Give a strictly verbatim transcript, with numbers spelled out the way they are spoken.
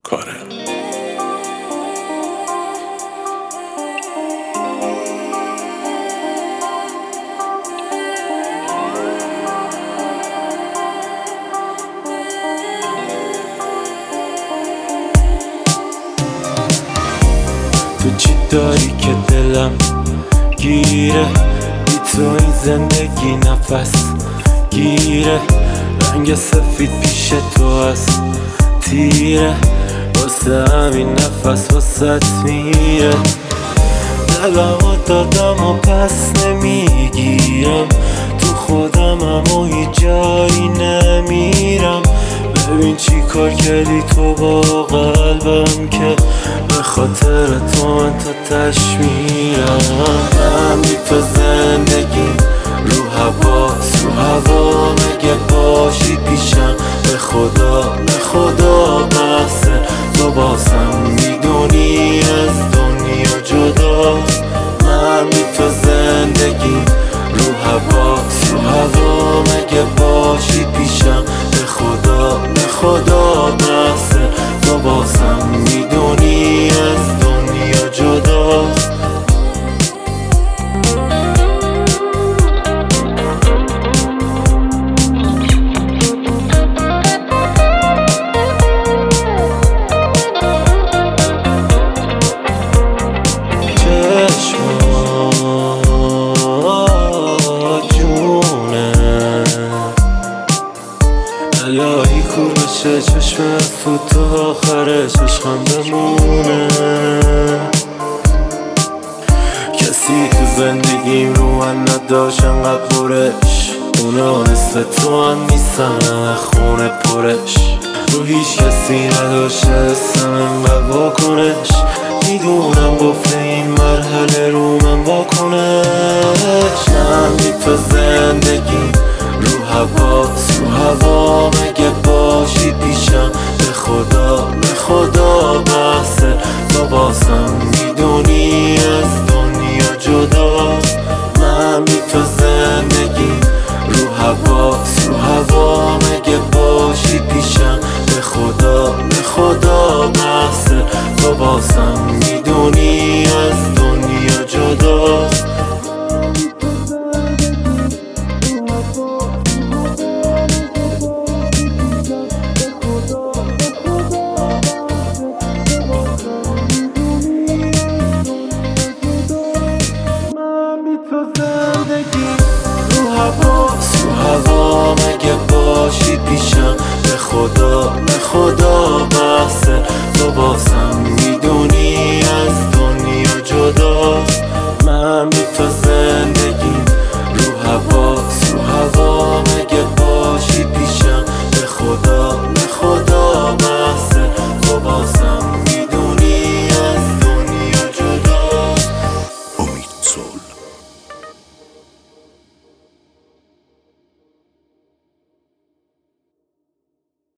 کاره. تو چی داری که دلم گیره؟ بی تو این زندگی نفس گیره. رنگ سفید پیش تو هست تیره، واسه همین نفس واسط میره. دلمو دادم و پس نمیگیرم، تو خودم اما هیچ جایی نمیرم. ببین چی کار کردی تو با قلبم که به خاطر تو من تا تش میرم. من بی تو زندگی رو حواس رو هوا، مگه باشی پیشم به خدا به خدا بحثه. تو بازم میدونی از دنیا جداست. من بی تو زندگی رو حواس رو هوا، مگه باشی پیشم به خدا به خدا بحثه. تو بازم میدونی از دنیا جداست. الهی کو بشه چشمت فوت تا آخرش عشقم بمونه. کسی تو زندگیم رو من نداشت انقدر برش، اونا نصف تو هم نیستن خونه پرش. رو هیچ کسی نداشته حسم انقدر واکنش، میدونم گفته این مرحله رو من واکنش. من بی تو زندگی رو حواس رو هوا، مگه باشی پیشم به خدا به خدا بحثه. تو بازم میدونی از دنیا جداست. من بی تو زندگی رو حواس رو هوا، مگه باشی پیشم به خدا به خدا بحثه. تو بازم میدونی از دنیا جداست. حواس رو هوا، مگه باشی پیشم به خدا به خدا بحثه. تو بازم میدونی از دنیا جداست. من بی تو زندگی رو حواس رو هوا، مگه باشی پیشم به خدا به خدا بحثه. تو بازم میدونی از دنیا جداست. امید صلح.